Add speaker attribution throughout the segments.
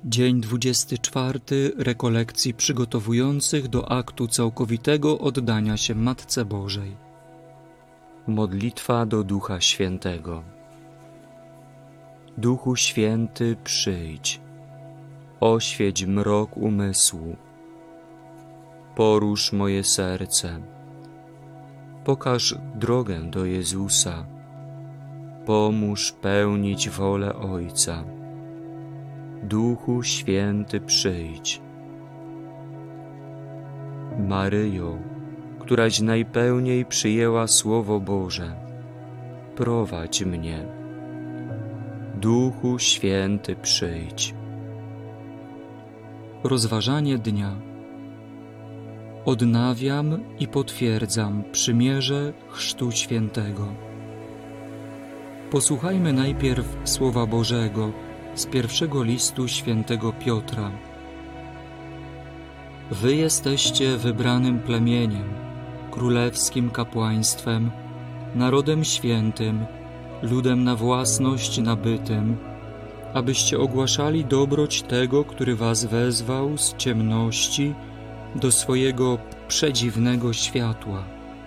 Speaker 1: Dzień 24 rekolekcji przygotowujących do aktu całkowitego oddania się Matce Bożej. Modlitwa do Ducha Świętego. Duchu Święty, przyjdź, oświeć mrok umysłu, porusz moje serce, pokaż drogę do Jezusa, pomóż pełnić wolę Ojca. Duchu Święty, przyjdź. Maryjo, któraś najpełniej przyjęła Słowo Boże, prowadź mnie. Duchu Święty, przyjdź. Rozważanie dnia. Odnawiam i potwierdzam przymierze Chrztu Świętego. Posłuchajmy najpierw Słowa Bożego z pierwszego listu świętego Piotra. Wy jesteście wybranym plemieniem, królewskim kapłaństwem, narodem świętym, ludem na własność nabytym, abyście ogłaszali dobroć tego, który was wezwał z ciemności do swojego przedziwnego światła.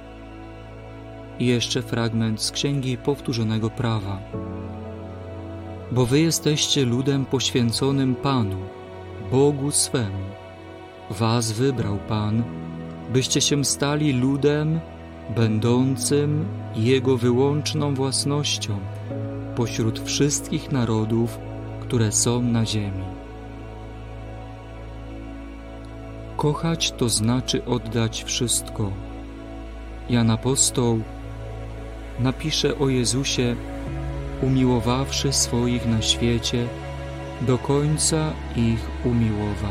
Speaker 1: I jeszcze fragment z Księgi Powtórzonego Prawa. Bo wy jesteście ludem poświęconym Panu, Bogu swemu. Was wybrał Pan, byście się stali ludem będącym Jego wyłączną własnością pośród wszystkich narodów, które są na ziemi. Kochać to znaczy oddać wszystko. Jan Apostoł napisze o Jezusie: umiłowawszy swoich na świecie, do końca ich umiłował.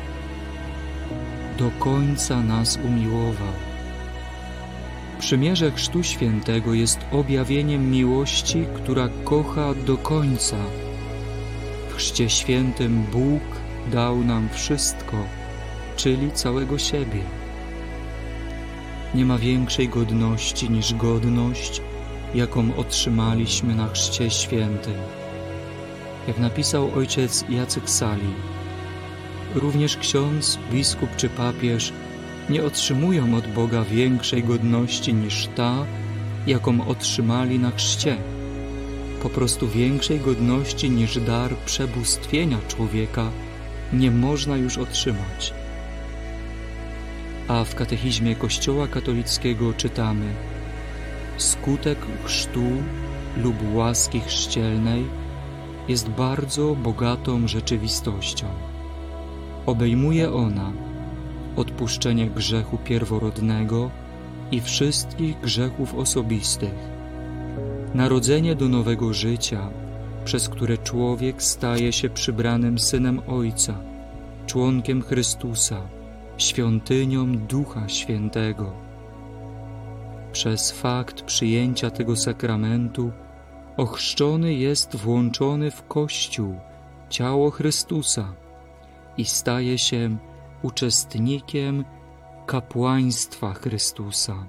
Speaker 1: Do końca nas umiłował. Przymierze Chrztu Świętego jest objawieniem miłości, która kocha do końca. W Chrzcie Świętym Bóg dał nam wszystko, czyli całego siebie. Nie ma większej godności niż godność, jaką otrzymaliśmy na Chrzcie Świętym. Jak napisał ojciec Jacek Sali, również ksiądz, biskup czy papież nie otrzymują od Boga większej godności niż ta, jaką otrzymali na chrzcie. Po prostu większej godności niż dar przebóstwienia człowieka nie można już otrzymać. A w katechizmie Kościoła katolickiego czytamy: skutek chrztu lub łaski chrzcielnej jest bardzo bogatą rzeczywistością. Obejmuje ona odpuszczenie grzechu pierworodnego i wszystkich grzechów osobistych, narodzenie do nowego życia, przez które człowiek staje się przybranym Synem Ojca, członkiem Chrystusa, świątynią Ducha Świętego. Przez fakt przyjęcia tego sakramentu ochrzczony jest włączony w Kościół, ciało Chrystusa, i staje się uczestnikiem kapłaństwa Chrystusa.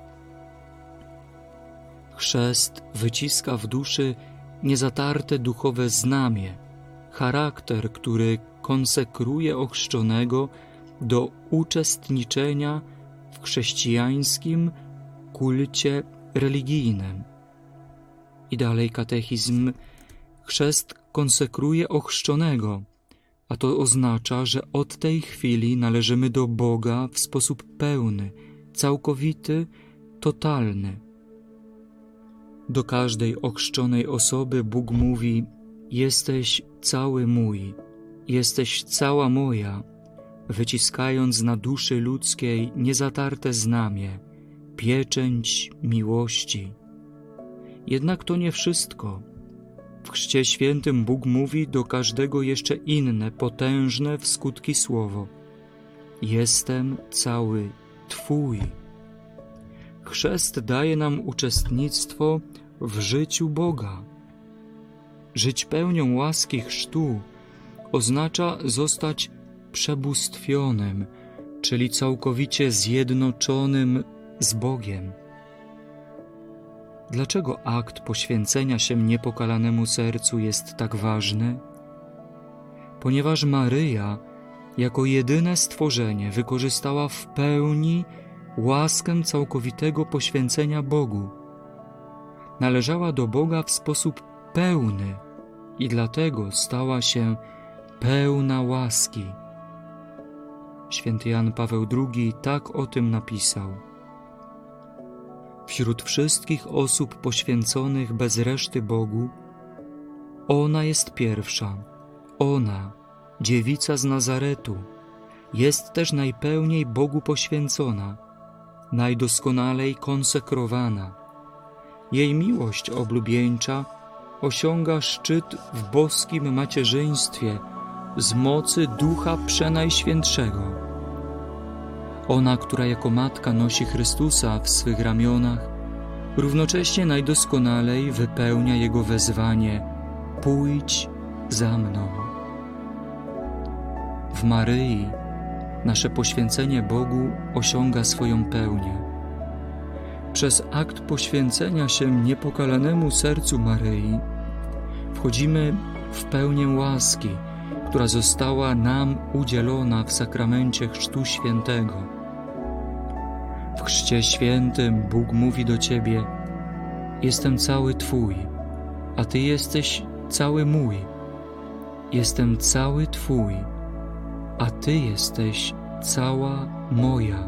Speaker 1: Chrzest wyciska w duszy niezatarte duchowe znamie, charakter, który konsekruje ochrzczonego do uczestniczenia w chrześcijańskim kulcie religijnym. I dalej katechizm: chrzest konsekruje ochrzczonego, a to oznacza, że od tej chwili należymy do Boga w sposób pełny, całkowity, totalny. Do każdej ochrzczonej osoby Bóg mówi: jesteś cały mój, jesteś cała moja, wyciskając na duszy ludzkiej niezatarte znamie, pieczęć miłości. Jednak to nie wszystko. W Chrzcie Świętym Bóg mówi do każdego jeszcze inne, potężne w skutki słowo: jestem cały Twój. Chrzest daje nam uczestnictwo w życiu Boga. Żyć pełnią łaski chrztu oznacza zostać przebóstwionym, czyli całkowicie zjednoczonym z Bogiem. Dlaczego akt poświęcenia się niepokalanemu sercu jest tak ważny? ponieważ Maryja jako jedyne stworzenie wykorzystała w pełni łaskę całkowitego poświęcenia Bogu. Należała do Boga w sposób pełny i dlatego stała się pełna łaski. Święty Jan Paweł II tak o tym napisał. Wśród wszystkich osób poświęconych bez reszty Bogu, ona jest pierwsza. Ona, dziewica z Nazaretu, jest też najpełniej Bogu poświęcona, najdoskonalej konsekrowana. Jej miłość oblubieńcza osiąga szczyt w boskim macierzyństwie z mocy Ducha Przenajświętszego. Ona, która jako matka nosi Chrystusa w swych ramionach, równocześnie najdoskonalej wypełnia Jego wezwanie: pójdź za mną. W Maryi nasze poświęcenie Bogu osiąga swoją pełnię. Przez akt poświęcenia się niepokalanemu sercu Maryi wchodzimy w pełnię łaski, która została nam udzielona w sakramencie Chrztu Świętego. W Chrzcie Świętym Bóg mówi do Ciebie: jestem cały Twój, a Ty jesteś cały mój. Jestem cały Twój, a Ty jesteś cała moja.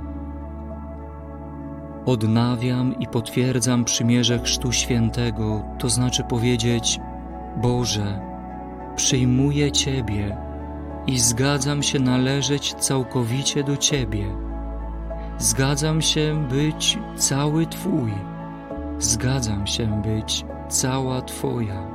Speaker 1: Odnawiam i potwierdzam przymierze Chrztu Świętego, to znaczy powiedzieć: Boże, przyjmuję Ciebie i zgadzam się należeć całkowicie do Ciebie. Zgadzam się być cały Twój. Zgadzam się być cała Twoja.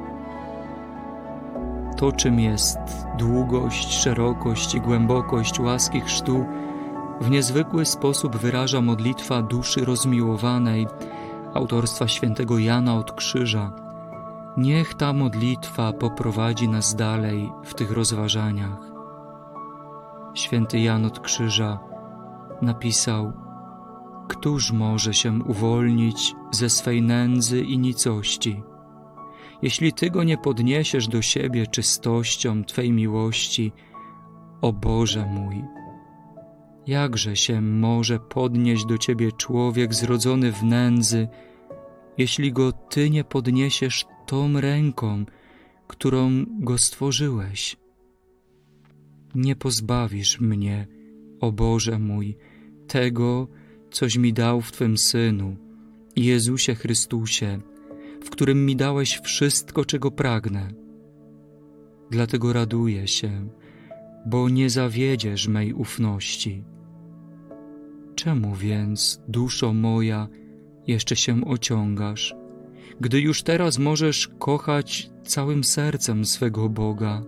Speaker 1: To, czym jest długość, szerokość i głębokość łaski chrztu, w niezwykły sposób wyraża modlitwa duszy rozmiłowanej autorstwa świętego Jana od Krzyża. Niech ta modlitwa poprowadzi nas dalej w tych rozważaniach. Święty Jan od Krzyża napisał: któż może się uwolnić ze swej nędzy i nicości? Jeśli Ty go nie podniesiesz do siebie czystością Twej miłości, o Boże mój, jakże się może podnieść do Ciebie człowiek zrodzony w nędzy, jeśli go Ty nie podniesiesz tą ręką, którą go stworzyłeś? Nie pozbawisz mnie, o Boże mój, tego, coś mi dał w Twym Synu, Jezusie Chrystusie, w którym mi dałeś wszystko, czego pragnę. Dlatego raduję się, bo nie zawiedziesz mej ufności. Czemu więc, duszo moja, jeszcze się ociągasz, gdy już teraz możesz kochać całym sercem swego Boga?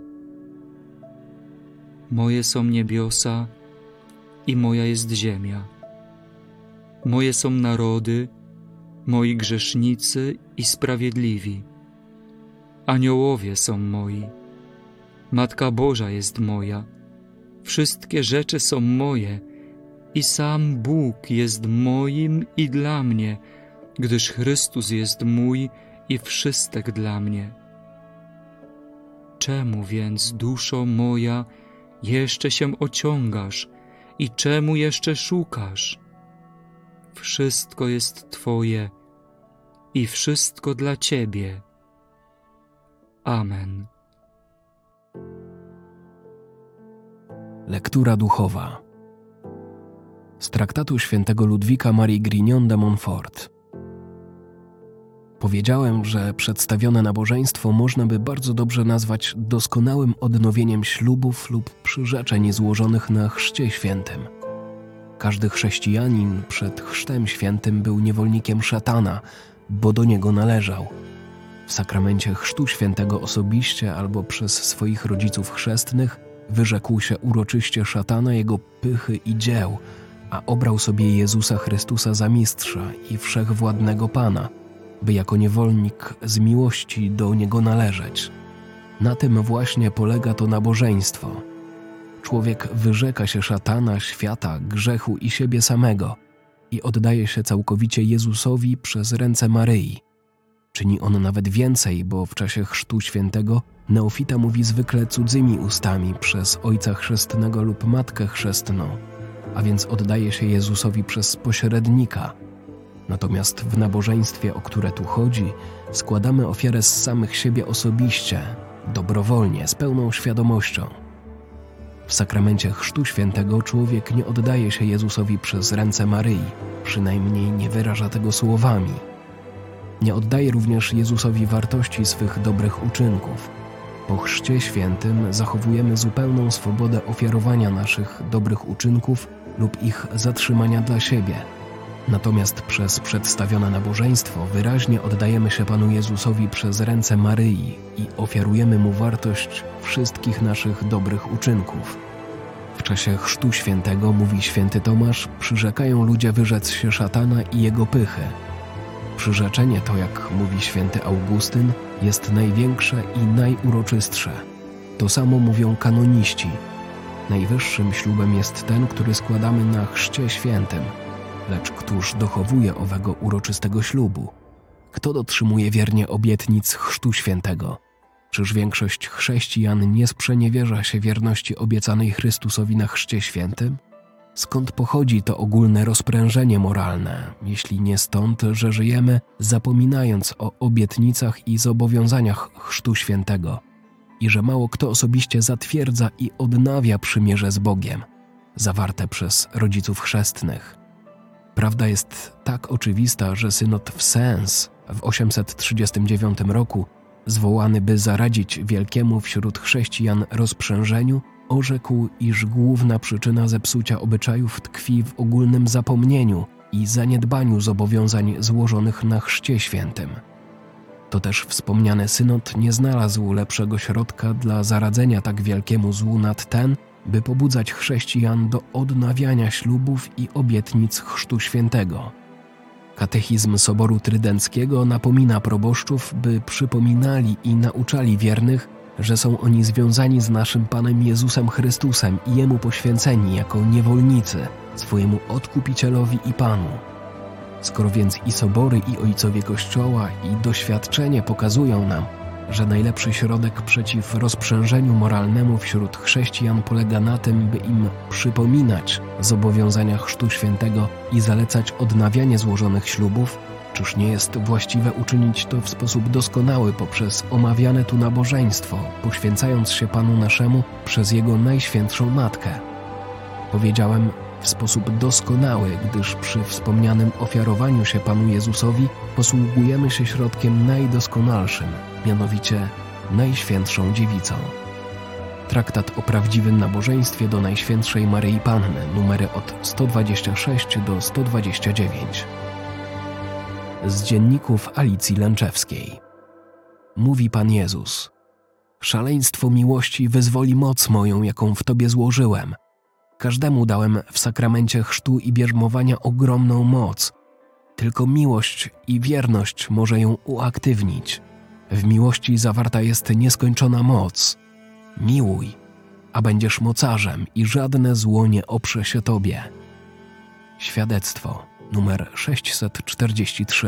Speaker 1: Moje są niebiosa i moja jest ziemia. Moje są narody, moi grzesznicy i sprawiedliwi. Aniołowie są moi. Matka Boża jest moja. Wszystkie rzeczy są moje i sam Bóg jest moim i dla mnie, gdyż Chrystus jest mój i wszystek dla mnie. Czemu więc, duszo moja, jeszcze się ociągasz i czemu jeszcze szukasz? Wszystko jest Twoje i wszystko dla Ciebie. Amen.
Speaker 2: Lektura duchowa z traktatu świętego Ludwika Marii Grignon de Montfort. Powiedziałem, że przedstawione nabożeństwo można by bardzo dobrze nazwać doskonałym odnowieniem ślubów lub przyrzeczeń złożonych na Chrzcie Świętym. Każdy chrześcijanin przed Chrztem Świętym był niewolnikiem szatana, bo do niego należał. W sakramencie Chrztu Świętego osobiście albo przez swoich rodziców chrzestnych wyrzekł się uroczyście szatana, jego pychy i dzieł, a obrał sobie Jezusa Chrystusa za mistrza i wszechwładnego Pana, by jako niewolnik z miłości do Niego należeć. Na tym właśnie polega to nabożeństwo. Człowiek wyrzeka się szatana, świata, grzechu i siebie samego i oddaje się całkowicie Jezusowi przez ręce Maryi. Czyni on nawet więcej, bo w czasie Chrztu Świętego neofita mówi zwykle cudzymi ustami przez ojca chrzestnego lub matkę chrzestną, a więc oddaje się Jezusowi przez pośrednika. Natomiast w nabożeństwie, o które tu chodzi, składamy ofiarę z samych siebie osobiście, dobrowolnie, z pełną świadomością. W sakramencie Chrztu Świętego człowiek nie oddaje się Jezusowi przez ręce Maryi, przynajmniej nie wyraża tego słowami. Nie oddaje również Jezusowi wartości swych dobrych uczynków. Po Chrzcie Świętym zachowujemy zupełną swobodę ofiarowania naszych dobrych uczynków lub ich zatrzymania dla siebie. Natomiast przez przedstawione nabożeństwo wyraźnie oddajemy się Panu Jezusowi przez ręce Maryi i ofiarujemy Mu wartość wszystkich naszych dobrych uczynków. W czasie Chrztu Świętego, mówi święty Tomasz, przyrzekają ludzie wyrzec się szatana i jego pychy. Przyrzeczenie to, jak mówi święty Augustyn, jest największe i najuroczystsze. To samo mówią kanoniści. Najwyższym ślubem jest ten, który składamy na Chrzcie Świętym. Lecz któż dochowuje owego uroczystego ślubu? Kto dotrzymuje wiernie obietnic Chrztu Świętego? Czyż większość chrześcijan nie sprzeniewierza się wierności obiecanej Chrystusowi na Chrzcie Świętym? Skąd pochodzi to ogólne rozprężenie moralne, jeśli nie stąd, że żyjemy zapominając o obietnicach i zobowiązaniach Chrztu Świętego i że mało kto osobiście zatwierdza i odnawia przymierze z Bogiem, zawarte przez rodziców chrzestnych? Prawda jest tak oczywista, że synod w Sens w 839 roku, zwołany by zaradzić wielkiemu wśród chrześcijan rozprzężeniu, orzekł, iż główna przyczyna zepsucia obyczajów tkwi w ogólnym zapomnieniu i zaniedbaniu zobowiązań złożonych na Chrzcie Świętym. To też wspomniany synod nie znalazł lepszego środka dla zaradzenia tak wielkiemu złu nad ten, by pobudzać chrześcijan do odnawiania ślubów i obietnic Chrztu Świętego. Katechizm Soboru Trydenckiego napomina proboszczów, by przypominali i nauczali wiernych, że są oni związani z naszym Panem Jezusem Chrystusem i Jemu poświęceni jako niewolnicy, swojemu Odkupicielowi i Panu. Skoro więc i sobory, i ojcowie Kościoła, i doświadczenie pokazują nam, że najlepszy środek przeciw rozprzężeniu moralnemu wśród chrześcijan polega na tym, by im przypominać zobowiązania Chrztu Świętego i zalecać odnawianie złożonych ślubów, czyż nie jest właściwe uczynić to w sposób doskonały poprzez omawiane tu nabożeństwo, poświęcając się Panu naszemu przez Jego Najświętszą Matkę? Powiedziałem w sposób doskonały, gdyż przy wspomnianym ofiarowaniu się Panu Jezusowi posługujemy się środkiem najdoskonalszym, mianowicie Najświętszą Dziewicą. Traktat o prawdziwym nabożeństwie do Najświętszej Maryi Panny, numery od 126 do 129. Z dzienników Alicji Lęczewskiej. Mówi Pan Jezus: szaleństwo miłości wyzwoli moc moją, jaką w Tobie złożyłem. Każdemu dałem w sakramencie chrztu i bierzmowania ogromną moc. Tylko miłość i wierność może ją uaktywnić. W miłości zawarta jest nieskończona moc. Miłuj, a będziesz mocarzem i żadne zło nie oprze się Tobie. Świadectwo numer 643.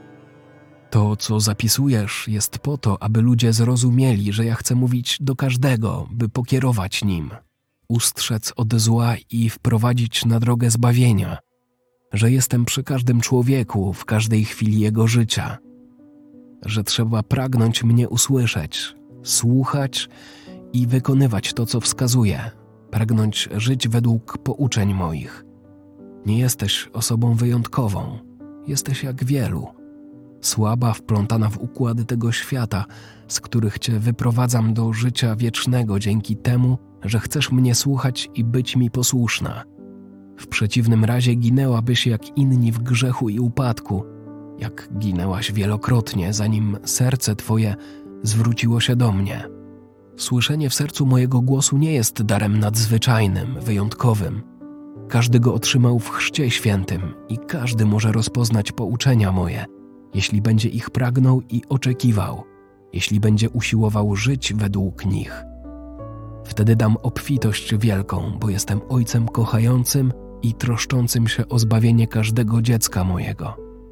Speaker 2: To, co zapisujesz, jest po to, aby ludzie zrozumieli, że ja chcę mówić do każdego, by pokierować nim, ustrzec od zła i wprowadzić na drogę zbawienia, że jestem przy każdym człowieku w każdej chwili jego życia, że trzeba pragnąć mnie usłyszeć, słuchać i wykonywać to, co wskazuję, pragnąć żyć według pouczeń moich. Nie jesteś osobą wyjątkową, jesteś jak wielu, słaba, wplątana w układy tego świata, z których Cię wyprowadzam do życia wiecznego dzięki temu, że chcesz mnie słuchać i być mi posłuszna. W przeciwnym razie ginęłabyś jak inni w grzechu i upadku, jak ginęłaś wielokrotnie, zanim serce Twoje zwróciło się do mnie. Słyszenie w sercu mojego głosu nie jest darem nadzwyczajnym, wyjątkowym. Każdy go otrzymał w Chrzcie Świętym i każdy może rozpoznać pouczenia moje, jeśli będzie ich pragnął i oczekiwał, jeśli będzie usiłował żyć według nich. Wtedy dam obfitość wielką, bo jestem Ojcem kochającym i troszczącym się o zbawienie każdego dziecka mojego.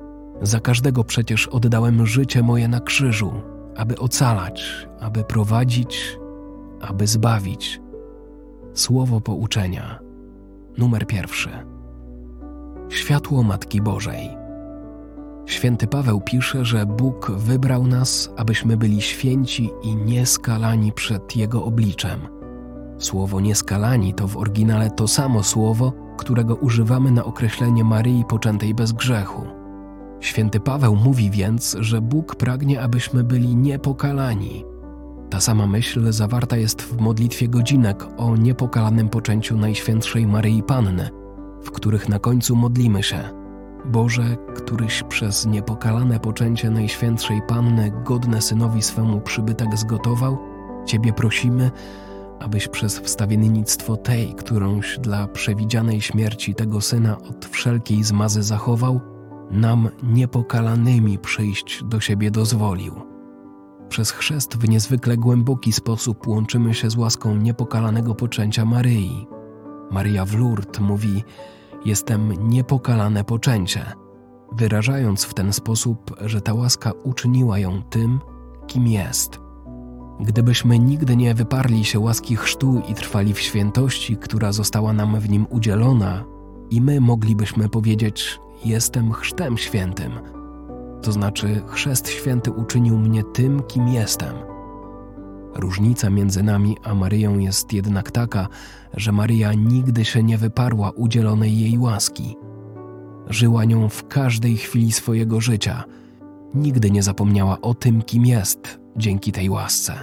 Speaker 2: Za każdego przecież oddałem życie moje na krzyżu, aby ocalać, aby prowadzić, aby zbawić. Słowo pouczenia. Numer 1. Światło Matki Bożej. Święty Paweł pisze, że Bóg wybrał nas, abyśmy byli święci i nieskalani przed Jego obliczem. Słowo nieskalani to w oryginale to samo słowo, którego używamy na określenie Maryi poczętej bez grzechu. Święty Paweł mówi więc, że Bóg pragnie, abyśmy byli niepokalani. Ta sama myśl zawarta jest w modlitwie godzinek o niepokalanym poczęciu Najświętszej Maryi Panny, w których na końcu modlimy się: Boże, któryś przez niepokalane poczęcie Najświętszej Panny godne Synowi swemu przybytek zgotował, Ciebie prosimy, abyś przez wstawiennictwo tej, którąś dla przewidzianej śmierci tego Syna od wszelkiej zmazy zachował, nam niepokalanymi przyjść do siebie dozwolił. Przez chrzest w niezwykle głęboki sposób łączymy się z łaską niepokalanego poczęcia Maryi. Maria w Lourdes mówi: jestem niepokalane poczęcie, wyrażając w ten sposób, że ta łaska uczyniła ją tym, kim jest. Gdybyśmy nigdy nie wyparli się łaski chrztu i trwali w świętości, która została nam w nim udzielona, i my moglibyśmy powiedzieć: jestem chrztem świętym. To znaczy, chrzest święty uczynił mnie tym, kim jestem. Różnica między nami a Maryją jest jednak taka, że Maryja nigdy się nie wyparła udzielonej jej łaski. Żyła nią w każdej chwili swojego życia. Nigdy nie zapomniała o tym, kim jest dzięki tej łasce.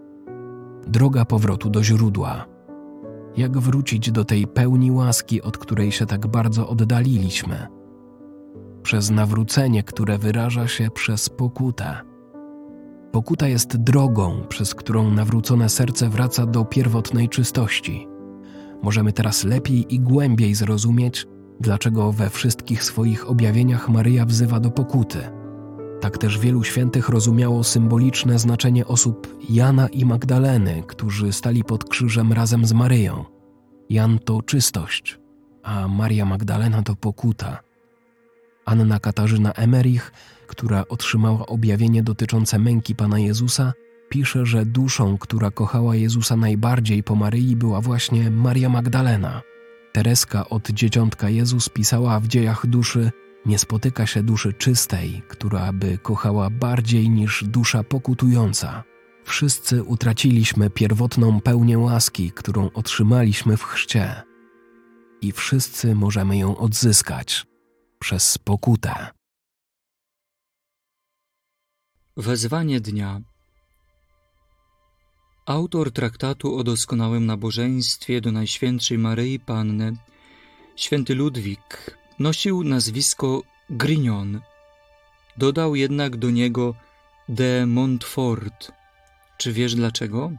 Speaker 2: Droga powrotu do źródła. Jak wrócić do tej pełni łaski, od której się tak bardzo oddaliliśmy? Przez nawrócenie, które wyraża się przez pokutę. Pokuta jest drogą, przez którą nawrócone serce wraca do pierwotnej czystości. Możemy teraz lepiej i głębiej zrozumieć, dlaczego we wszystkich swoich objawieniach Maryja wzywa do pokuty. Tak też wielu świętych rozumiało symboliczne znaczenie osób Jana i Magdaleny, którzy stali pod krzyżem razem z Maryją. Jan to czystość, a Maria Magdalena to pokuta. Anna Katarzyna Emerich, która otrzymała objawienie dotyczące męki Pana Jezusa, pisze, że duszą, która kochała Jezusa najbardziej po Maryi, była właśnie Maria Magdalena. Tereska od Dzieciątka Jezus pisała w Dziejach duszy: nie spotyka się duszy czystej, która by kochała bardziej niż dusza pokutująca. Wszyscy utraciliśmy pierwotną pełnię łaski, którą otrzymaliśmy w chrzcie. I wszyscy możemy ją odzyskać przez pokutę.
Speaker 1: Wezwanie dnia. Autor traktatu o doskonałym nabożeństwie do Najświętszej Maryi Panny, święty Ludwik, nosił nazwisko Grignon. Dodał jednak do niego de Montfort. Czy wiesz dlaczego?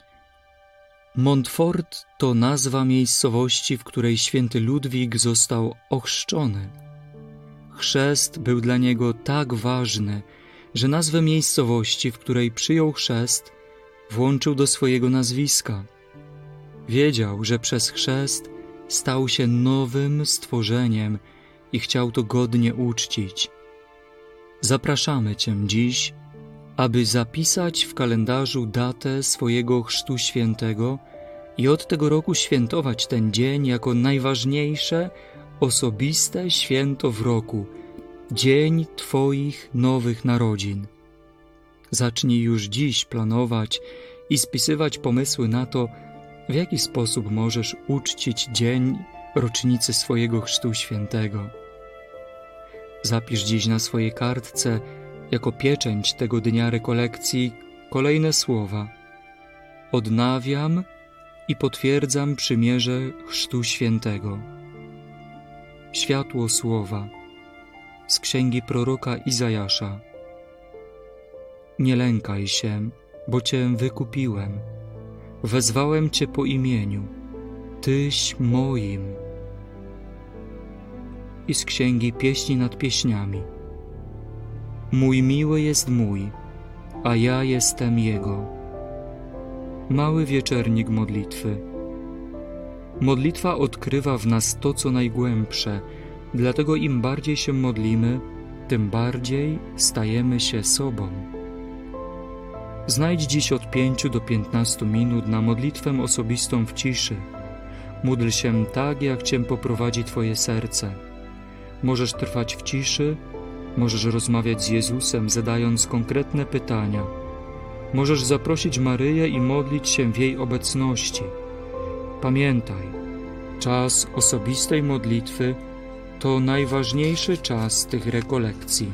Speaker 1: Montfort to nazwa miejscowości, w której święty Ludwik został ochrzczony. Chrzest był dla niego tak ważny, że nazwę miejscowości, w której przyjął chrzest, włączył do swojego nazwiska. Wiedział, że przez chrzest stał się nowym stworzeniem i chciał to godnie uczcić. Zapraszamy Cię dziś, aby zapisać w kalendarzu datę swojego chrztu świętego i od tego roku świętować ten dzień jako najważniejsze, osobiste święto w roku, dzień Twoich nowych narodzin. Zacznij już dziś planować i spisywać pomysły na to, w jaki sposób możesz uczcić dzień rocznicy swojego chrztu świętego. Zapisz dziś na swojej kartce jako pieczęć tego dnia rekolekcji kolejne słowa: odnawiam i potwierdzam przymierze chrztu świętego. Światło słowa z księgi proroka Izajasza. Nie lękaj się, bo Cię wykupiłem. Wezwałem Cię po imieniu. Tyś moim. I z księgi Pieśni nad pieśniami. Mój miły jest mój, a ja jestem Jego. Mały wieczernik modlitwy. Modlitwa odkrywa w nas to, co najgłębsze, dlatego im bardziej się modlimy, tym bardziej stajemy się sobą. Znajdź dziś od 5 do 15 minut na modlitwę osobistą w ciszy. Módl się tak, jak Cię poprowadzi Twoje serce. Możesz trwać w ciszy, możesz rozmawiać z Jezusem, zadając konkretne pytania. Możesz zaprosić Maryję i modlić się w jej obecności. Pamiętaj, czas osobistej modlitwy to najważniejszy czas tych rekolekcji.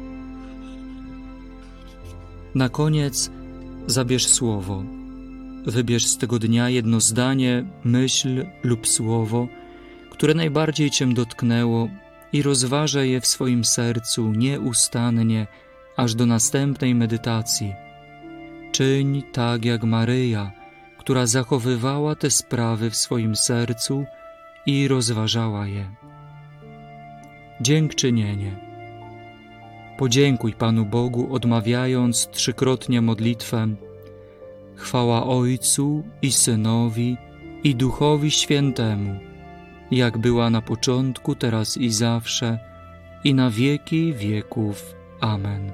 Speaker 1: Na koniec zabierz słowo. Wybierz z tego dnia jedno zdanie, myśl lub słowo, które najbardziej Cię dotknęło i rozważaj je w swoim sercu nieustannie, aż do następnej medytacji. Czyń tak jak Maryja, która zachowywała te sprawy w swoim sercu i rozważała je. Dziękczynienie. Podziękuj Panu Bogu, odmawiając 3-krotnie modlitwę: Chwała Ojcu i Synowi, i Duchowi Świętemu, jak była na początku, teraz i zawsze, i na wieki wieków. Amen.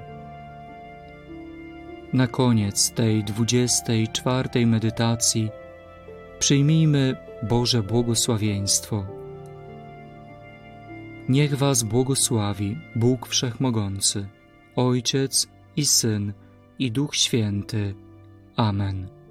Speaker 1: Na koniec tej 24. medytacji przyjmijmy Boże błogosławieństwo. Niech Was błogosławi Bóg Wszechmogący, Ojciec i Syn, i Duch Święty. Amen.